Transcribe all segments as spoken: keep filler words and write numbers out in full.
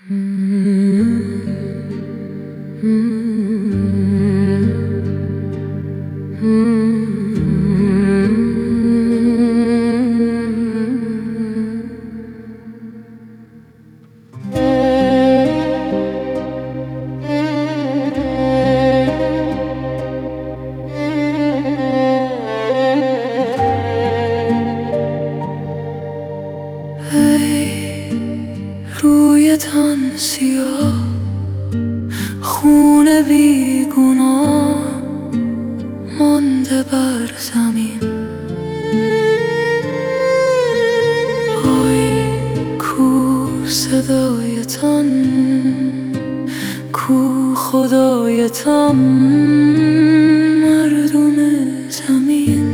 رویتان سیاه، خون بیگناه مانده بر زمین. آی کو صدایتان، کو خدایتان مردم زمین.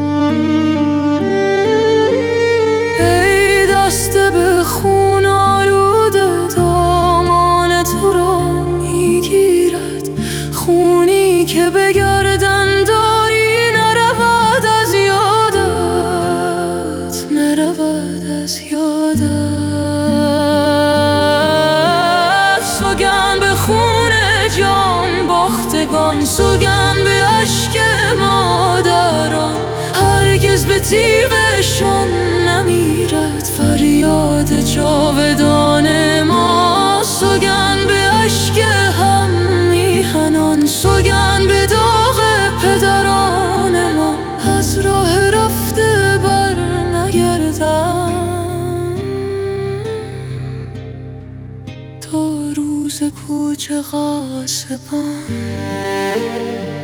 ای دست به خون آلوده دامان تو را میگیرد، خونی که به گردن داری نرود از یادت، نرود از یادت. سوگند به خون جان باختگان، سوگند به اشک مادران، هرگز به تیغشان نمیرد فریاد جاودان ما. سوگند به اشک هم میهنان، سوگند به داغ پدران ما، از راه رفته بر نگردم تا روز کوچه قاسبان.